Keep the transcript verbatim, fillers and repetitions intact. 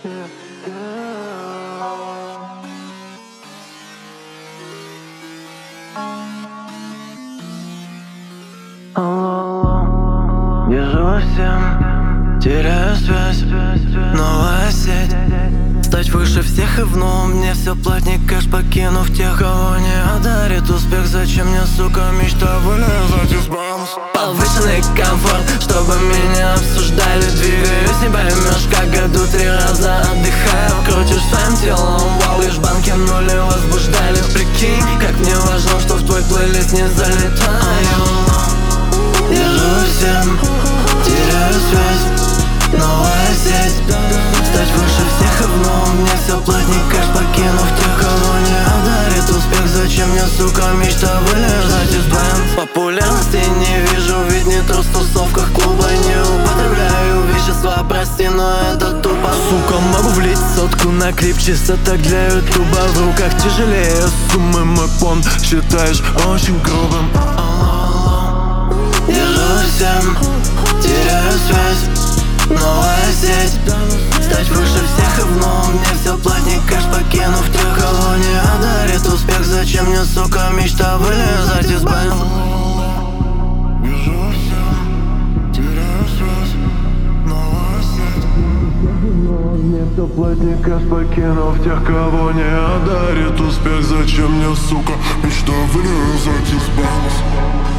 Держу во всем, теряю связь, новая сеть. Стать выше всех и вновь мне все платник кэш, покинув тех, кого не одарит успех. Зачем мне, сука, мечта вылезать из бамс? Повышенный комфорт, чтобы меня обсуждали. Двигаюсь, не поймешь, как году три раза отдыхаю. Крутишь своим телом, вау, лишь банки нули возбуждали. Прикинь, как мне важно, что в твой плейлист не залетаю. Держу всем, теряю связь, новая сеть. Стать выше всех и вновь мне все платник кэш, покинув тех, кого не одарит успех. Зачем мне, сука, мечта вылезать из бэнд? Популярности не вижу, ведь не трус в тусовках клуба. Не употребляю вещества, прости, но это тупо. Сука, могу влить сотку на клип чисто так для ютуба. В руках тяжелее суммы, мой понт считаешь очень грубым. Держу всем, теряю связь, новая сеть. Стать выше всех и вновь мне все платник кэш, покинув тех, кого не одарит успех. Зачем мне, сука, мечта вылезать из бэнд? Держу всем, теряю связь, новая сеть. Мне все платник кэш, покинув тех, кого не одарит успех. Зачем мне, сука, мечта вылезать из бэнд?